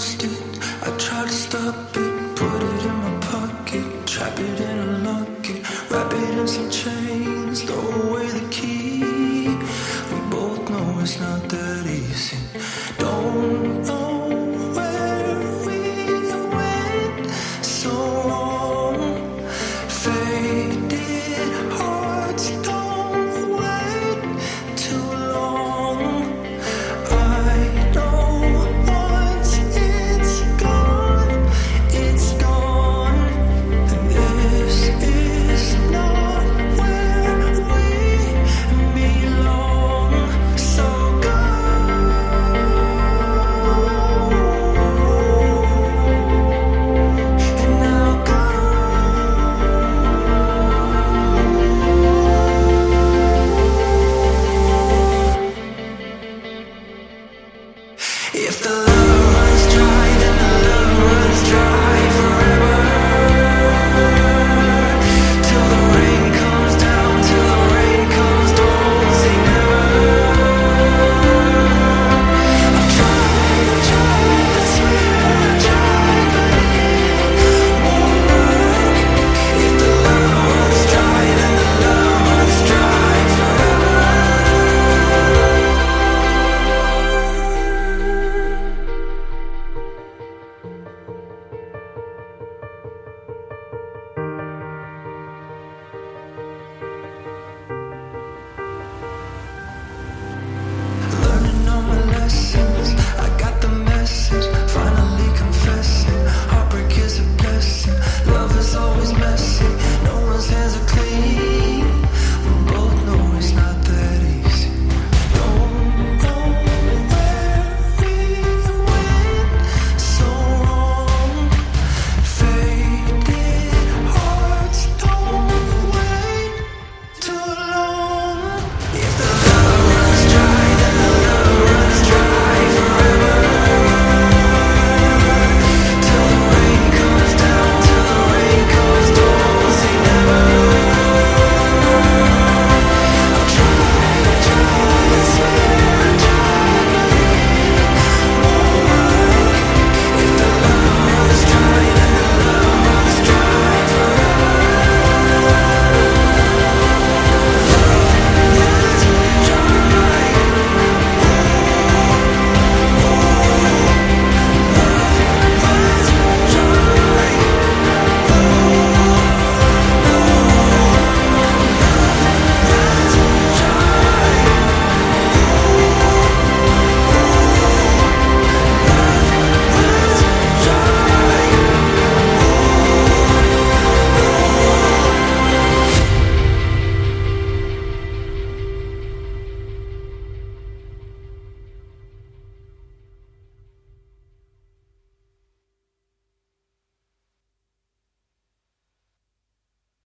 lost it. I tried to stop it, put it in my pocket, trap it in a locket, wrap it in some chains, throw away the key. We both know it's not that easy. Don't know where we went so long. Faded hearts don't wait too long. I know once it's gone, it's gone. And this is not where we belong. So go. And now go. If the love runs dry, then the love runs dry.